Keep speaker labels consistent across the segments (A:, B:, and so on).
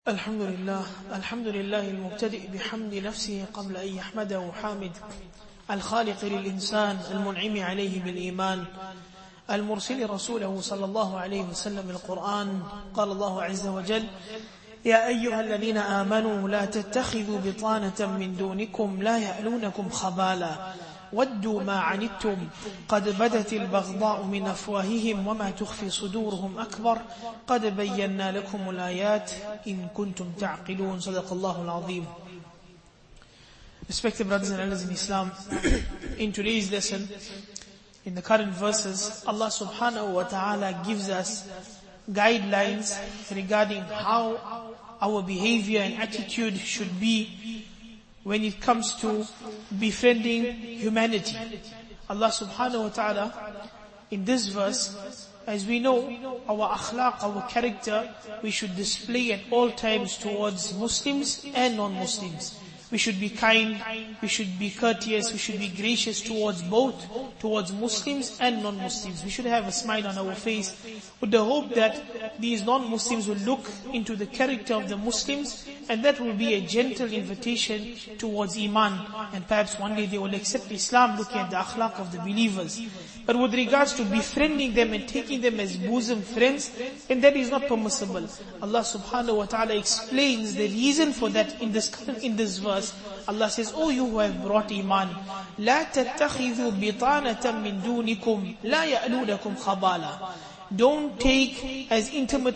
A: الحمد لله المبتدئ بحمد نفسه قبل أن يحمده حامد الخالق للإنسان المنعم عليه بالإيمان المرسل رسوله صلى الله عليه وسلم القرآن. قال الله عز وجل: يا أيها الذين آمنوا لا تتخذوا بطانة من دونكم لا يألونكم خبالا ودوا ما عنتم قد بدت البغضاء من أفواههم وما تخفي صدورهم أكبر قد بينا لكم الآيات إن كنتم تعقلون. صدق الله العظيم. Respected brothers and elders in Islam, in today's lesson, in the current verses, Allah subhanahu wa ta'ala gives us guidelines regarding how our behavior and attitude should be when it comes to befriending humanity. Allah subhanahu wa ta'ala, in this verse, as we know, our akhlaq, our character, we should display at all times towards Muslims and non-Muslims. We should be kind, we should be courteous, we should be gracious towards both, towards Muslims and non-Muslims. We should have a smile on our face with the hope that these non-Muslims will look into the character of the Muslims, and that will be a gentle invitation towards Iman. And perhaps one day they will accept Islam looking at the akhlaq of the believers. But with regards to befriending them and taking them as bosom friends, and that is not permissible. Allah subhanahu wa ta'ala explains the reason for that in this verse. Allah says, "O you who have brought Iman, لا تتخذوا بطانة من دونكم لا يألونكم خبالا." Don't take as intimate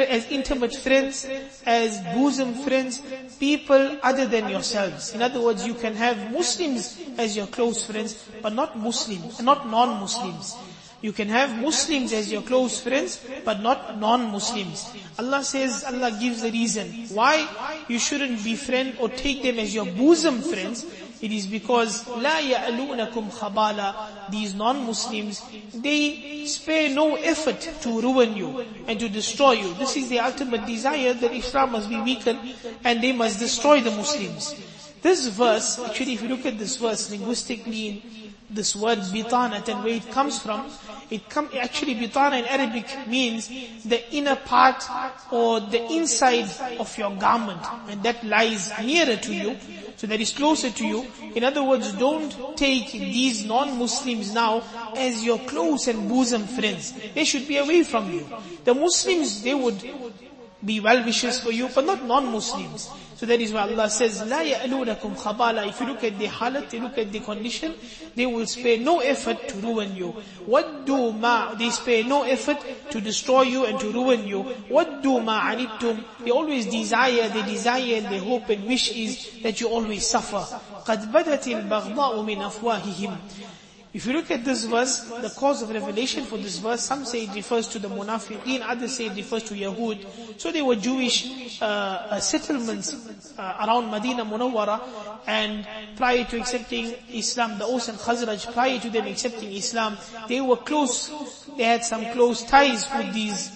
A: friends, as bosom friends, people other than yourselves. In other words, you can have Muslims as your close friends, but not Muslims, not non-Muslims. You can have Muslims as your close friends, but not non-Muslims. Allah says, Allah gives the reason why you shouldn't befriend or take them as your bosom friends. It is because لا يألونكم خبالا, these non-Muslims, they spare no effort to ruin you and to destroy you. This is the ultimate desire, that Islam must be weakened and they must destroy the Muslims. This verse, actually if you look at this verse linguistically, this word bitanat and where it comes from, actually bitana in Arabic means the inner part or the inside of your garment, and that lies nearer to you, so that is closer to you. In other words, don't take these non-Muslims now as your close and bosom friends. They should be away from you. The Muslims, they would be well-wishers for you, but not non-Muslims. So that is why Allah says, لا يألونكم خبالا. If you look at the halat, you look at the condition, they will spare no effort to ruin you. وَدُّوا مَا, they spare no effort to destroy you and to ruin you. وَدُّوا مَا عَنِتُّمْ, they always desire and their hope and wish is that you always suffer. قَدْ بَدَتِ الْبَغْضَاءُ مِنْ أَفْوَاهِهِمْ. If you look at this verse, the cause of revelation for this verse, some say it refers to the Munafiqeen, others say it refers to Yahud. So they were Jewish settlements around Medina Munawwara, and prior to accepting Islam, the Aus and Khazraj, prior to them accepting Islam, they were close, they had some close ties with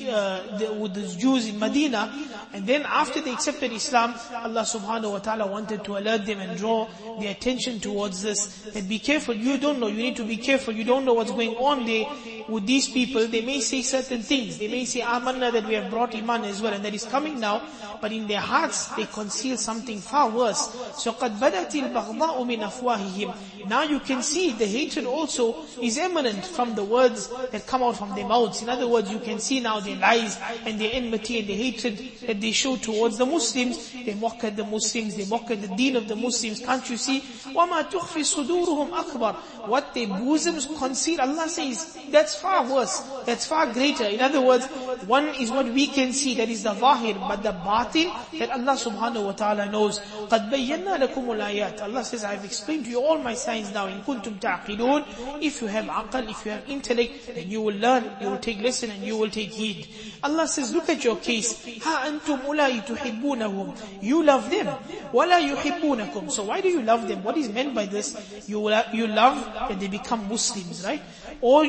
A: these Jews in Medina. And then after they accepted Islam, Allah subhanahu wa ta'ala wanted to alert them and draw their attention towards this, that be careful, you don't know, you need to be careful, you don't know what's going on there with these people. They may say certain things, they may say amanna, that we have brought Iman as well, and that is coming now, but in their hearts they conceal something far worse. So قَدْ بَدَتِ الْبَغْضَاءُ مِنْ أَفْوَاهِهِمْ. Now you can see the hatred also is eminent from the words that come out from their mouths. In other words, you can see now their lies and their enmity and their hatred that they show towards the Muslims. They mock at the Muslims, they mock at the deen of the Muslims. Can't you see? وَمَا تُخْفِي صُدُورُهُمْ أَكْبَرُ. What their bosoms conceal, Allah says, that's far worse, that's far greater. In other words, one is what we can see, that is the zahir, but the batin, that Allah subhanahu wa ta'ala knows. قَدْ بَيَّنَّا لَكُمُ الْآيَاتِ. Allah says, I have explained to you all my signs now. إِن كُنْتُمْ تَعْقِلُونَ. If you have aql, if you have intellect, then you will learn, you will take lesson and you will take heed. Allah says, look at your case. هَا أَنْتُمْ أُولَٰئِ تُحِبُّونَهُمْ. You love them. وَلَا يُحِبُّونَكُمْ. So why do you love them? What is meant by this? You love that they become Muslims, right? Or you love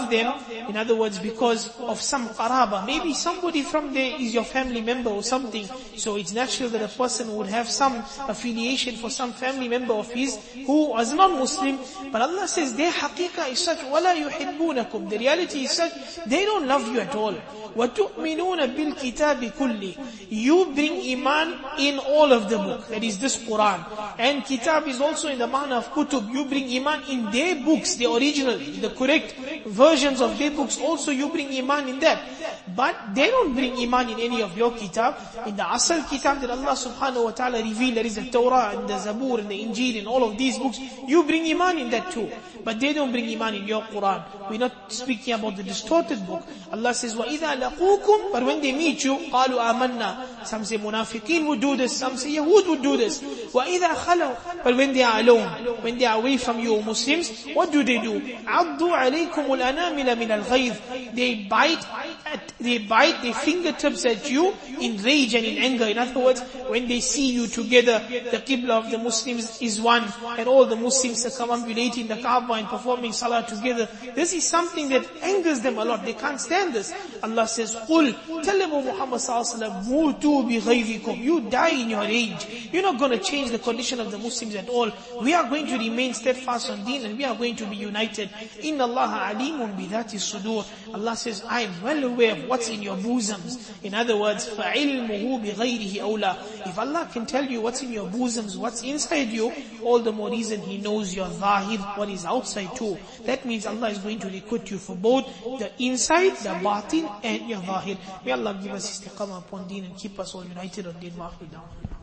A: love them, in other words, because of some qaraba. Maybe somebody from there is your family member or something. So it's natural that a person would have some affiliation for some family member of his who was not Muslim. But Allah says their haqiqah is such, وَلَا يُحِبُّونَكُمْ. The reality is such, they don't love you at all. وَتُؤْمِنُونَ بِالْكِتَابِ كُلِّ. You bring iman in all of the book, that is this Quran. And kitab is also in the ma'na of kutub. You bring iman in their books, the original, the correct versions of their books. Also you bring iman in that. But they don't bring iman in any of your kitab. In the asal kitab that Allah subhanahu wa ta'ala revealed, that is the Torah and the Zabur and the Injil and all of these books, you bring iman in that too. But they don't bring iman in your Quran. We're not speaking about the distorted book. Allah says, وَإِذَا لَقُوكُمْ. But when they meet you, قَالُوا آمَنَّا. Some say munafiqeen would do this, some say Yahud would do this. وَإِذَا خَلَوْا. But when they are alone, when they are away from you Muslims, what do? عَضُّوا عَلَيْكُمُ الْأَنَامِلَ مِنَ الْغَيْظِ. They bite their fingertips at you in rage and in anger. In other words, when they see you together, the Qibla of the Muslims is one, and all the Muslims are circumambulating the Kaaba and performing Salah together. This is something that angers them a lot. They can't stand this. Allah says, قُلْ. Tell them, O Muhammad sallallahu alaihi wasallam, مُوتُوا بِغَيْظِكُمْ. You die in your rage. You're not going to change the condition of the Muslims at all. We are going to remain steadfast on deen, and we are going to be united. إِنَّ اللَّهَ عَلِيمٌ بِذَاتِ الصُّدُورِ. Allah says, I am well aware of what's in your bosoms. In other words, فَعِلْمُهُ بِغَيْرِهِ أَوْلَى. If Allah can tell you what's in your bosoms, what's inside you, all the more reason He knows your zahir, what is outside too. That means Allah is going to requite you for both the inside, the batin, and your zahir. May Allah give us istiqamah upon deen and keep us all united on deen.